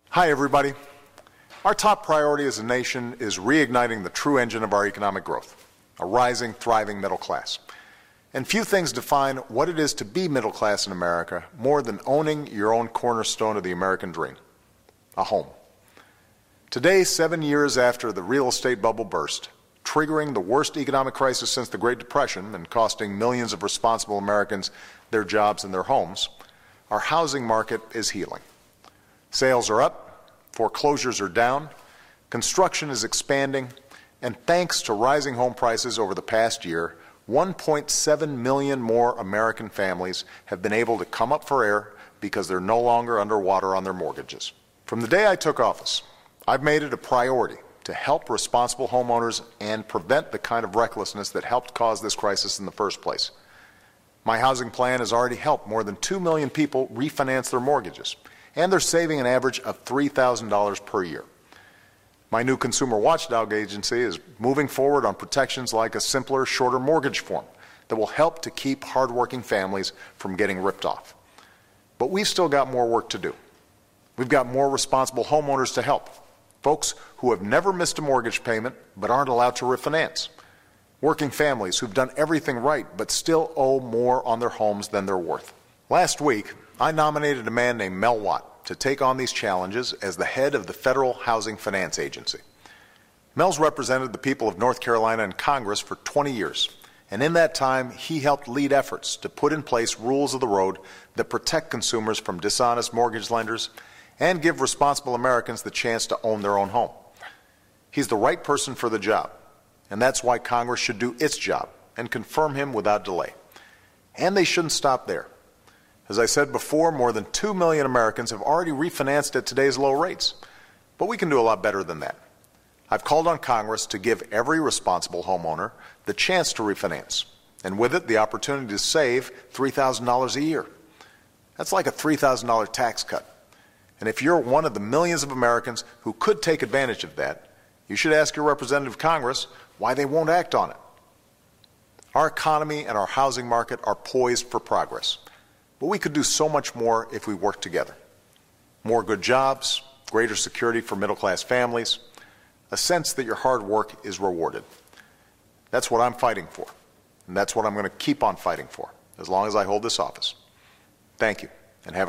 Hi, everybody. Our top priority as a nation is reigniting the true engine of our economic growth, a rising, thriving middle class. And few things define what it is to be middle class in America more than owning your own cornerstone of the American dream, a home. Today, 7 years after the real estate bubble burst, triggering the worst economic crisis since the Great Depression and costing millions of responsible Americans their jobs and their homes, our housing market is healing. Sales are up, foreclosures are down, construction is expanding, and thanks to rising home prices over the past year, 1.7 million more American families have been able to come up for air because they're no longer underwater on their mortgages. From the day I took office, I've made it a priority to help responsible homeowners and prevent the kind of recklessness that helped cause this crisis in the first place. My housing plan has already helped more than 2 million people refinance their mortgages, and they're saving an average of $3,000 per year. My new consumer watchdog agency is moving forward on protections like a simpler, shorter mortgage form that will help to keep hardworking families from getting ripped off. But we've still got more work to do. We've got more responsible homeowners to help, folks who have never missed a mortgage payment but aren't allowed to refinance, working families who've done everything right but still owe more on their homes than they're worth. Last week, I nominated a man named Mel Watt to take on these challenges as the head of the Federal Housing Finance Agency. Mel's represented the people of North Carolina in Congress for 20 years, and in that time, he helped lead efforts to put in place rules of the road that protect consumers from dishonest mortgage lenders and give responsible Americans the chance to own their own home. He's the right person for the job, and that's why Congress should do its job and confirm him without delay. And they shouldn't stop there. As I said before, more than 2 million Americans have already refinanced at today's low rates. But we can do a lot better than that. I've called on Congress to give every responsible homeowner the chance to refinance, and with it, the opportunity to save $3,000 a year. That's like a $3,000 tax cut. And if you're one of the millions of Americans who could take advantage of that, you should ask your representative of Congress why they won't act on it. Our economy and our housing market are poised for progress. But we could do so much more if we work together. More good jobs, greater security for middle-class families, a sense that your hard work is rewarded. That's what I'm fighting for, and that's what I'm going to keep on fighting for as long as I hold this office. Thank you, and have a